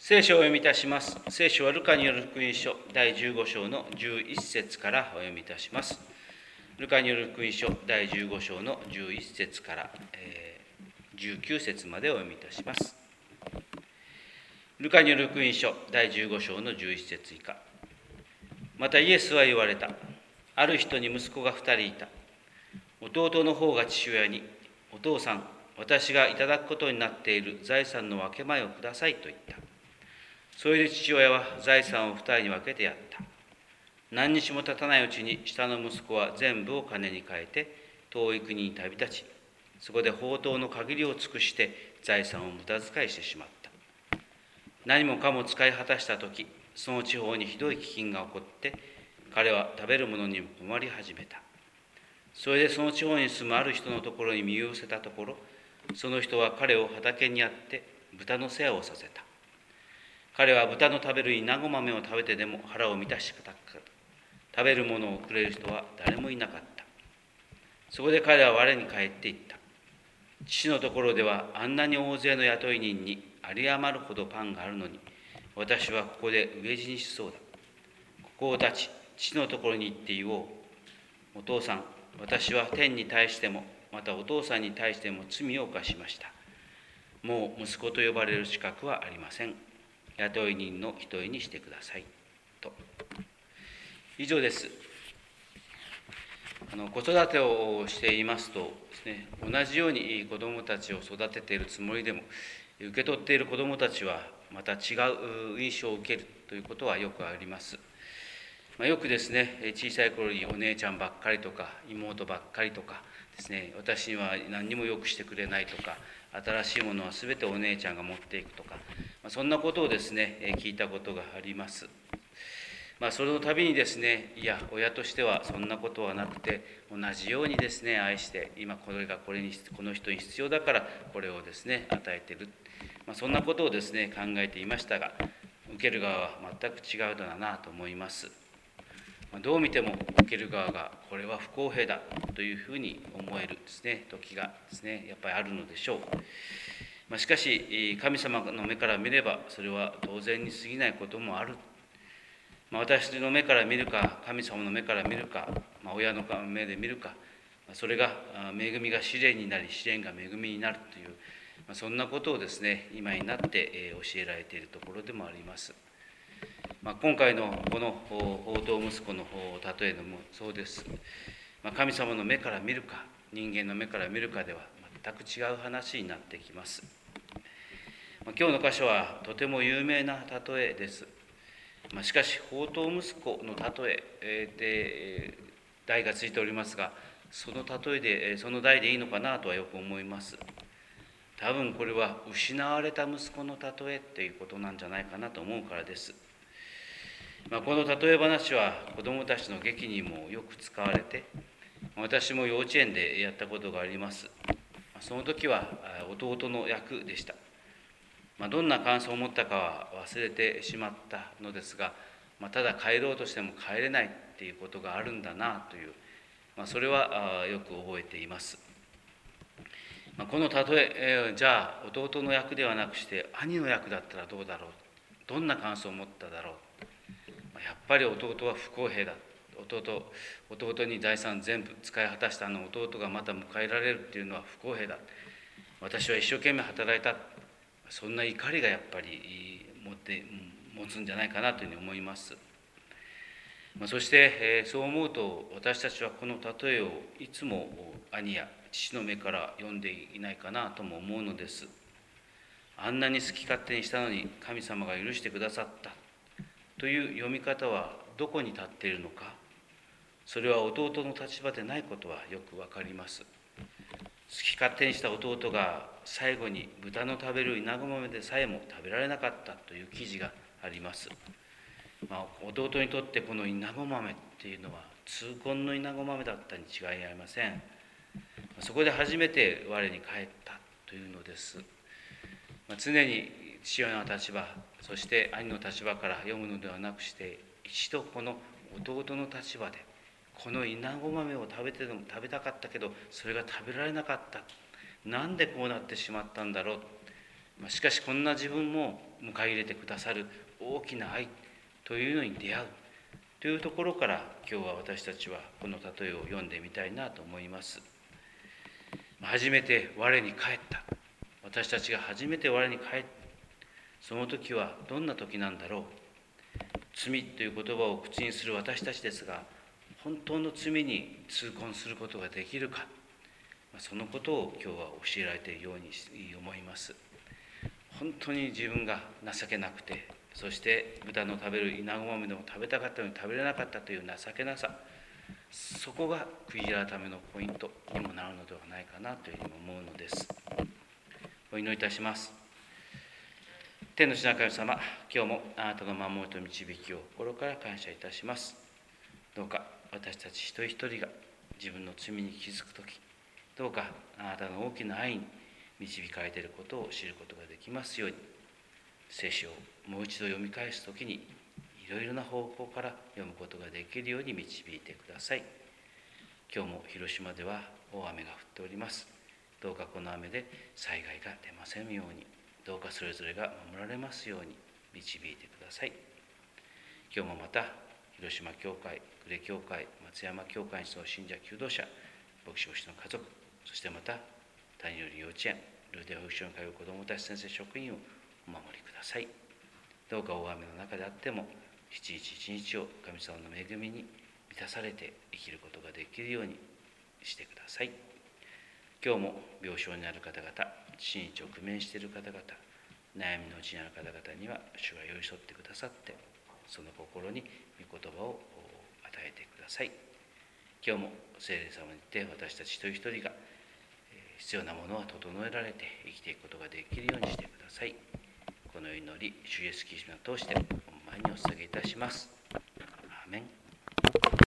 聖書をお読みいたします。聖書はルカによる福音書第15章の11節からお読みいたします。ルカによる福音書第15章の11節から、19節までお読みいたします。ルカによる福音書第15章の11節以下。またイエスは言われた。ある人に息子が2人いた。弟の方が父親に、お父さん、私がいただくことになっている財産の分け前をくださいと言った。それで父親は財産を2人に分けてやった。何日も経たないうちに下の息子は全部を金に換えて遠い国に旅立ち、そこで放蕩の限りを尽くして財産を無駄遣いしてしまった。何もかも使い果たしたとき、その地方にひどい飢饉が起こって、彼は食べるものにも困り始めた。それでその地方に住むある人のところに身を寄せたところ、その人は彼を畑にやって豚の世話をさせた。彼は豚の食べるイナゴ豆を食べてでも腹を満たしかった。食べるものをくれる人は誰もいなかった。そこで彼は我に帰っていった。父のところではあんなに大勢の雇い人に有り余るほどパンがあるのに、私はここで飢え死にしそうだ。ここを立ち、父のところに行って言おう。お父さん、私は天に対しても、またお父さんに対しても罪を犯しました。もう息子と呼ばれる資格はありません。雇い人の一人にしてください。と。以上です。子育てをしていますとですね、同じように子どもたちを育てているつもりでも、受け取っている子どもたちはまた違う印象を受けるということはよくあります。よくですね、小さい頃にお姉ちゃんばっかりとか妹ばっかりとかですね、私には何にもよくしてくれないとか、新しいものは全てお姉ちゃんが持っていくとか、そんなことをですね、聞いたことがあります。その度にですね、いや、親としてはそんなことはなくて、同じようにですね、愛して、今これがこの人に必要だから、これをですね、与えている。そんなことをですね、考えていましたが、受ける側は全く違うのだなと思います。どう見ても受ける側がこれは不公平だというふうに思えるですね、時がですね、やっぱりあるのでしょう。しかし、神様の目から見ればそれは当然に過ぎないこともある。私の目から見るか、神様の目から見るか、親の目で見るか、それが恵みが試練になり、試練が恵みになるという、そんなことをですね、今になって教えられているところでもあります。今回のこの放蕩息子の例えでもそうです。神様の目から見るか、人間の目から見るかでは全く違う話になってきます。今日の箇所はとても有名な例えです。しかし、放蕩息子の例えで題がついておりますが、その例えで、その題でいいのかなとはよく思います。多分これは失われた息子の例えっていうことなんじゃないかなと思うからです。この例え話は子どもたちの劇にもよく使われて、私も幼稚園でやったことがあります。その時は弟の役でした。どんな感想を持ったかは忘れてしまったのですが、ただ帰ろうとしても帰れないっていうことがあるんだなという、それはよく覚えています。この例え、じゃあ弟の役ではなくして兄の役だったらどうだろう、どんな感想を持っただろう。やっぱり弟は不公平だ。弟に財産全部使い果たした弟がまた迎えられるっていうのは不公平だ。私は一生懸命働いた。そんな怒りがやっぱり持つんじゃないかなというふうに思います。そしてそう思うと、私たちはこの例えをいつも兄や父の目から読んでいないかなとも思うのです。あんなに好き勝手にしたのに神様が許してくださったという読み方はどこに立っているのか。それは弟の立場でないことはよくわかります。好き勝手にした弟が最後に豚の食べるイナゴ豆でさえも食べられなかったという記事があります。弟にとってこのイナゴ豆っていうのは痛恨のイナゴ豆だったに違いありません。そこで初めて我に返ったというのです。常に父親の立場、そして兄の立場から読むのではなくして、一度この弟の立場で、このイナゴ豆を食べたかったけどそれが食べられなかった。なんでこうなってしまったんだろう。 しかしこんな自分も迎え入れてくださる大きな愛というのに出会うというところから、今日は私たちはこの例えを読んでみたいなと思います。初めて我に返った、私たちが初めて我に返った、その時はどんな時なんだろう。罪という言葉を口にする私たちですが、本当の罪に痛恨することができるか、そのことを今日は教えられているように思います。本当に自分が情けなくて、そして豚の食べるイナゴ豆でも食べたかったのに食べれなかったという情けなさ、そこが悔い改めのポイントにもなるのではないかなというふうに思うのです。お祈りいたします。天の父なる神様、今日もあなたの守りと導きを心から感謝いたします。どうか私たち一人一人が自分の罪に気づくとき、どうかあなたの大きな愛に導かれていることを知ることができますように、聖書をもう一度読み返すときにいろいろな方向から読むことができるように導いてください。今日も広島では大雨が降っております。どうかこの雨で災害が出ませんように、どうかそれぞれが守られますように導いてください。今日もまた広島教会、呉教会、松山教会にその信者求道者、牧師牧師の家族、そしてまた谷より幼稚園、ルーテ保育所に通う子どもたち、先生、職員をお守りください。どうか大雨の中であっても一日一日を神様の恵みに満たされて生きることができるようにしてください。今日も病床にある方々、死に直面している方々、悩みのうちにある方々には主が寄り添ってくださって、その心に御言葉を与えてください。今日も聖霊様によって私たち一人一人が必要なものは整えられて生きていくことができるようにしてください。この祈り、主イエスキリストを通して御前にお捧げいたします。アーメン。